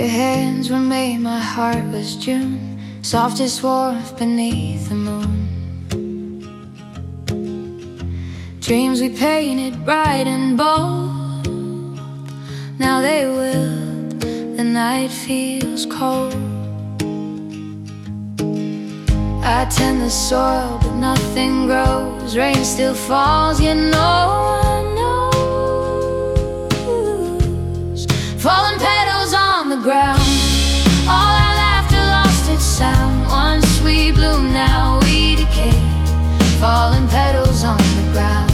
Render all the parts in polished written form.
Your hands were May, my heart was June, softest warmth beneath the moon. Dreams we painted bright and bold, now they wilt, the night feels cold. I tend the soil, but nothing grows. Rain still falls, yet no one knows. Fallen petals on the ground, all our laughter lost its sound. Once we bloom, now we decay. Fallen petals on the ground.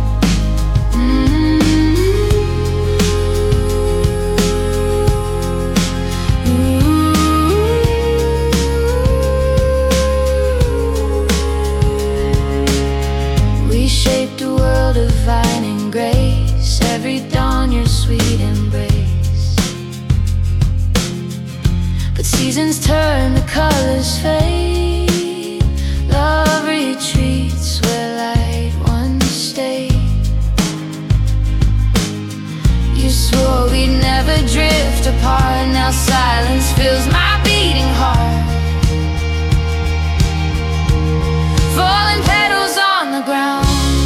Shaped a world of vine and grace, every dawn your sweet embrace. But seasons turn, the colors fade. Love retreats where light once stayed. You swore we'd never drift apart, now silence fills my beating heart. Fallen petals on the ground,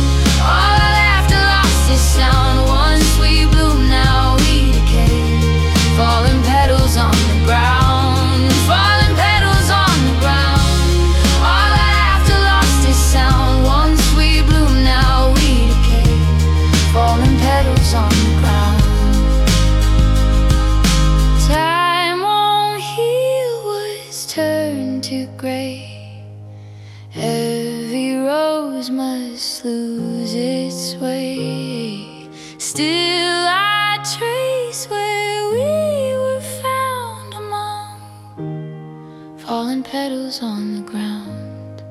to gray. Every rose must lose its way. Still I trace where we were found among fallen petals on the ground.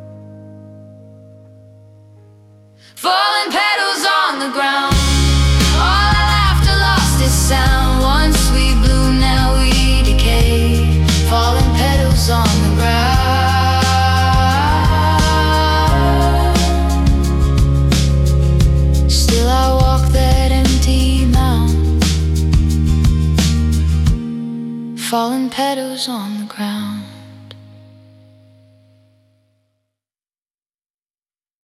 Fallen petals on the ground, all our laughter lost its sound. Once we bloom, now we decay. Fallen petals on the ground. Still I walk that empty mound. Fallen petals on